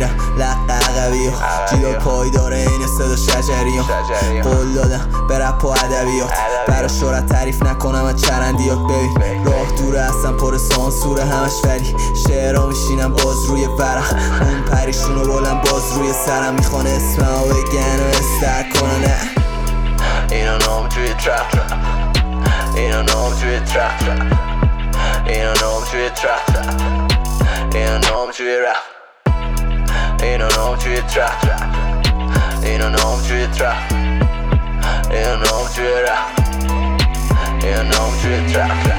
میرم لققبی ها جیبا پای داره این صدا شجری ها قول دادم به رپ و ادبیات برا شهرت تعریف نکنم از چرندیات ببین راه دوره اصلا پر سانسوره همش ولی شعرها میشینم باز روی ورق اون پریشونو بلند باز روی سرم میخوان اسممو بگن و استر کنن اینو نام توی ترپ اینو نام توی ترپ اینو نام توی ترپ اینو نام توی رپ اینو نام توی ترپ اینو نام توی ترپ اینو نام توی رپ اینو نام توی ترپ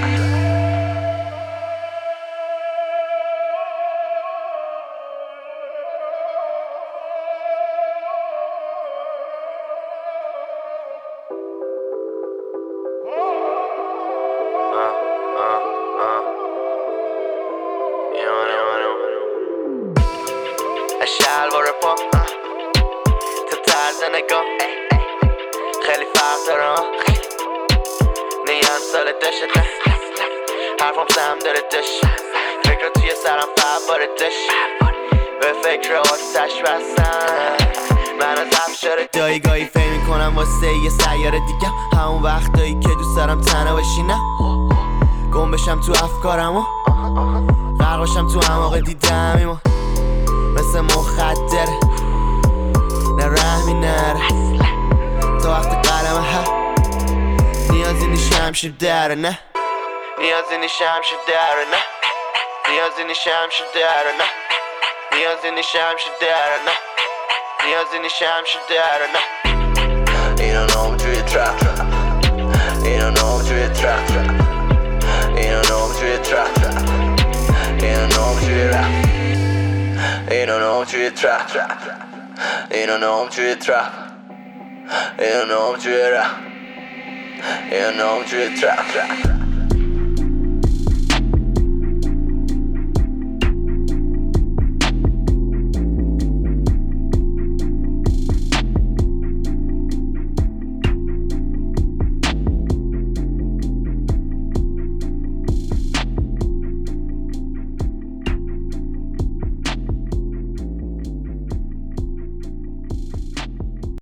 شلوار پا تو طرز نگاه خیلی فرق داره نیان سال دشت نه حرفم سم داره دش فکر توی سرم فباره دش به فکر آتش بستن من از افشار دایی گاهی فهم میکنم واسه یه سیاره دیگم همون وقتایی که دوست دارم تنها بشینم گم بشم تو افکارم و غرق بشم تو اعماق دیدم مثل مخدر نه رحمی نره تا وقت قلم نیازی نیست شمشیر دره نه نیازی نیست شمشیر دره نه نیازی نیست شمشیر دره نه نیازی نیست شمشیر دره نه نیازی نیست شمشیر دره نه اینو نام توی ترپ اینو نام توی ترپ اینو نام توی ترپ اینو نام توی رپ اینو نام توی ترپ اینو نام توی ترپ اینو نام توی رپ اینو نام توی ترپ